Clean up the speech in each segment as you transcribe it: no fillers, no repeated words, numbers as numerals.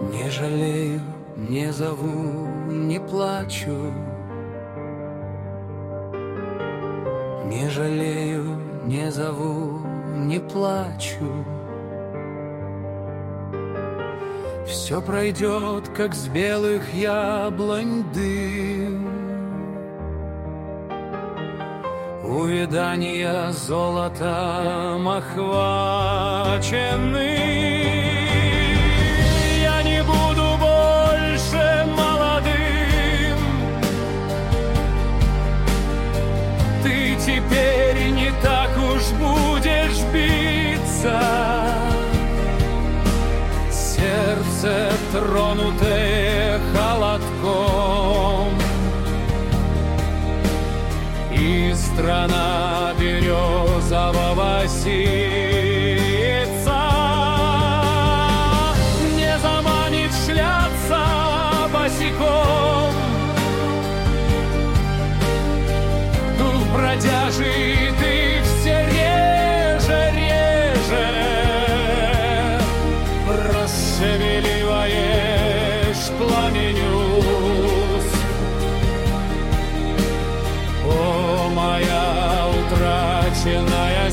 Не жалею, не зову, не плачу. Не жалею, не зову, не плачу. Все пройдет, как с белых яблонь дым. Увядания золотом охвачены. Я не буду больше молодым. Ты теперь не так уж будешь биться. Сердце, тронутое холодком, и страна березового сица не заманит шляться босиком. Дух бродяжий ты все реже, реже расшевеливаешь пламеню. О, моя утраченная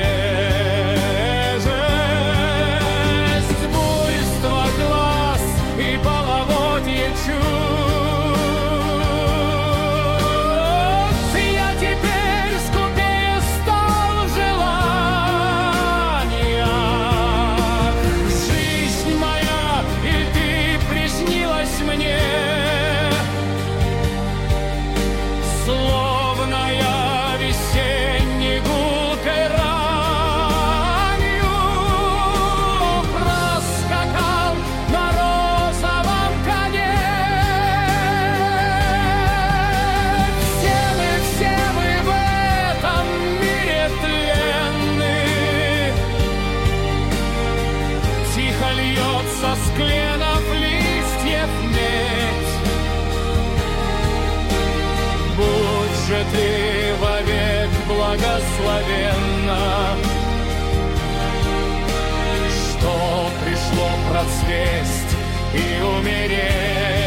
свежесть, буйство глаз и половодье чувств. Я теперь скупее стал в желаниях. Жизнь моя, и ты приснилась мне, словно я весенней гулкой ранью проскакал на розовом коне. Все мы в этом мире тленны. Тихо льется с кленов листьев медь. Будь же ты вовек благословенна, что пришло процвесть и умереть.